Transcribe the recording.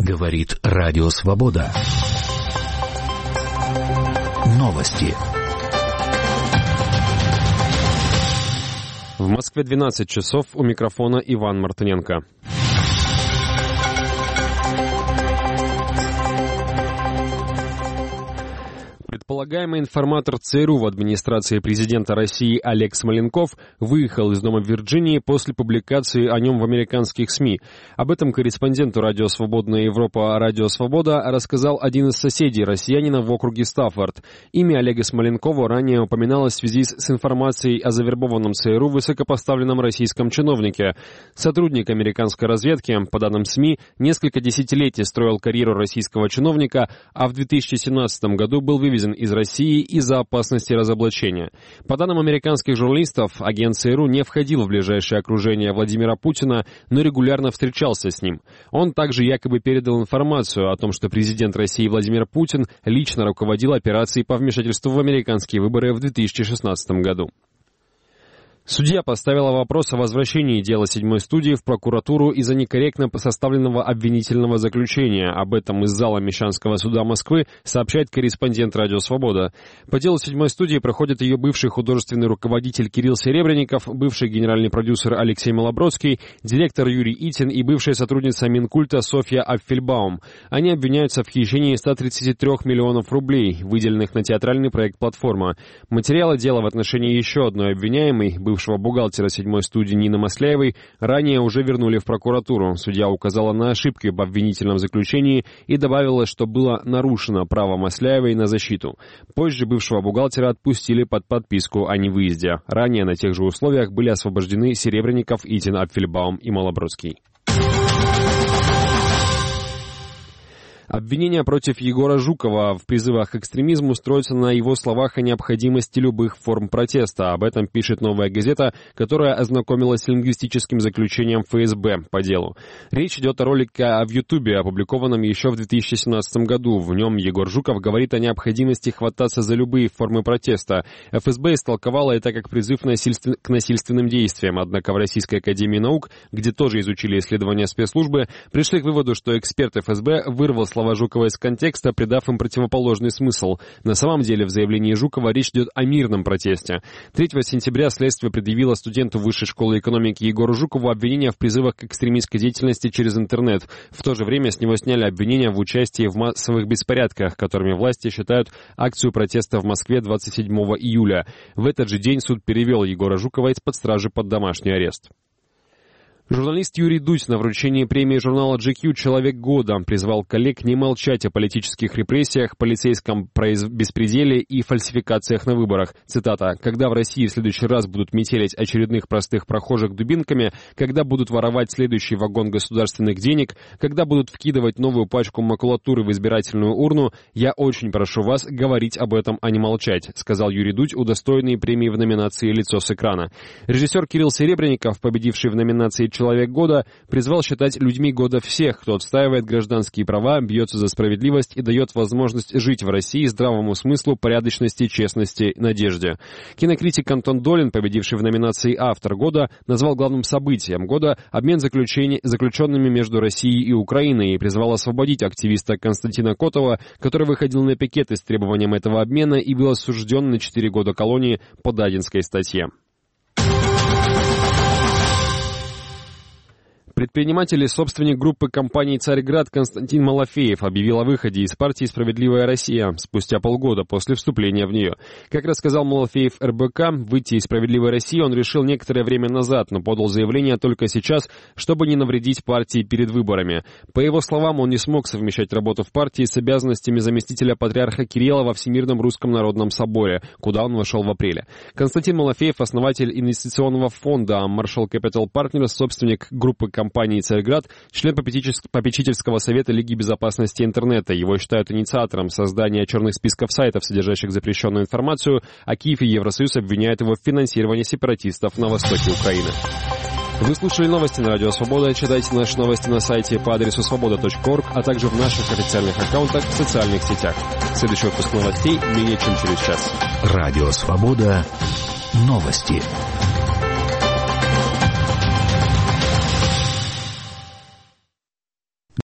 Говорит Радио Свобода. Новости. В Москве 12 часов, у микрофона Иван Мартыненко. Предполагаемый информатор ЦРУ в администрации президента России Олег Смоленков выехал из дома в Вирджинии после публикации о нем в американских СМИ. Об этом корреспонденту Радио Свободная Европа Радио Свобода рассказал один из соседей россиянина в округе Стаффорд. Имя Олега Смоленкова ранее упоминалось в связи с информацией о завербованном ЦРУ высокопоставленном российском чиновнике. Сотрудник американской разведки, по данным СМИ, несколько десятилетий строил карьеру российского чиновника, а в 2017 году был вывезен из России из-за опасности разоблачения. По данным американских журналистов, агент ЦРУ не входил в ближайшее окружение Владимира Путина, но регулярно встречался с ним. Он также якобы передал информацию о том, что президент России Владимир Путин лично руководил операцией по вмешательству в американские выборы в 2016 году. Судья поставила вопрос о возвращении дела 7-й студии в прокуратуру из-за некорректно составленного обвинительного заключения. Об этом из зала Мещанского суда Москвы сообщает корреспондент Радио Свобода. По делу 7-й студии проходят ее бывший художественный руководитель Кирилл Серебренников, бывший генеральный продюсер Алексей Малобродский, директор Юрий Итин и бывшая сотрудница Минкульта Софья Апфельбаум. Они обвиняются в хищении 133 миллионов рублей, выделенных на театральный проект «Платформа». Материалы дела в отношении еще одной обвиняемой, бывшего бухгалтера 7-й студии Нины Масляевой, ранее уже вернули в прокуратуру. Судья указала на ошибки в обвинительном заключении и добавила, что было нарушено право Масляевой на защиту. Позже бывшего бухгалтера отпустили под подписку о невыезде. Ранее на тех же условиях были освобождены Серебренников, Итин, Апфельбаум и Малобродский. Обвинения против Егора Жукова в призывах к экстремизму строятся на его словах о необходимости любых форм протеста. Об этом пишет «Новая газета», которая ознакомилась с лингвистическим заключением ФСБ по делу. Речь идет о ролике в Ютубе, опубликованном еще в 2017 году. В нем Егор Жуков говорит о необходимости хвататься за любые формы протеста. ФСБ истолковала это как призыв к насильственным действиям. Однако в Российской академии наук, где тоже изучили исследования спецслужбы, пришли к выводу, что эксперт ФСБ вырвал слова Жукова из контекста, придав им противоположный смысл. На самом деле в заявлении Жукова речь идет о мирном протесте. 3 сентября следствие предъявило студенту Высшей школы экономики Егору Жукову обвинения в призывах к экстремистской деятельности через интернет. В то же время с него сняли обвинения в участии в массовых беспорядках, которыми власти считают акцию протеста в Москве 27 июля. В этот же день суд перевел Егора Жукова из-под стражи под домашний арест. Журналист Юрий Дудь на вручении премии журнала GQ «Человек года» призвал коллег не молчать о политических репрессиях, полицейском беспределе и фальсификациях на выборах. Цитата: «Когда в России в следующий раз будут метелить очередных простых прохожих дубинками, когда будут воровать следующий вагон государственных денег, когда будут вкидывать новую пачку макулатуры в избирательную урну, я очень прошу вас говорить об этом, а не молчать», сказал Юрий Дудь, удостоенный премии в номинации «Лицо с экрана». Режиссер Кирилл Серебренников, победивший в номинации «Человек года», призвал считать людьми года всех, кто отстаивает гражданские права, бьется за справедливость и дает возможность жить в России здравому смыслу, порядочности, честности, надежде. Кинокритик Антон Долин, победивший в номинации «Автор года», назвал главным событием года обмен заключенными между Россией и Украиной и призвал освободить активиста Константина Котова, который выходил на пикеты с требованием этого обмена и был осужден на 4 года колонии по Дадинской статье. Предприниматель и собственник группы компаний «Царьград» Константин Малафеев объявил о выходе из партии «Справедливая Россия» спустя полгода после вступления в нее. Как рассказал Малафеев РБК, выйти из «Справедливой России» он решил некоторое время назад, но подал заявление только сейчас, чтобы не навредить партии перед выборами. По его словам, он не смог совмещать работу в партии с обязанностями заместителя патриарха Кирилла во Всемирном Русском Народном Соборе, куда он вошел в апреле. Константин Малафеев, основатель инвестиционного фонда Marshall Capital Partners, собственник группы компаний «Царьград», член попечительского совета Лиги безопасности интернета. Его считают инициатором создания черных списков сайтов, содержащих запрещенную информацию, а Киев и Евросоюз обвиняют его в финансировании сепаратистов на востоке Украины. Вы слушали новости на Радио Свобода. Читайте наши новости на сайте по адресу svoboda.org, а также в наших официальных аккаунтах в социальных сетях. Следующий выпуск новостей менее чем через час. Радио Свобода. Новости.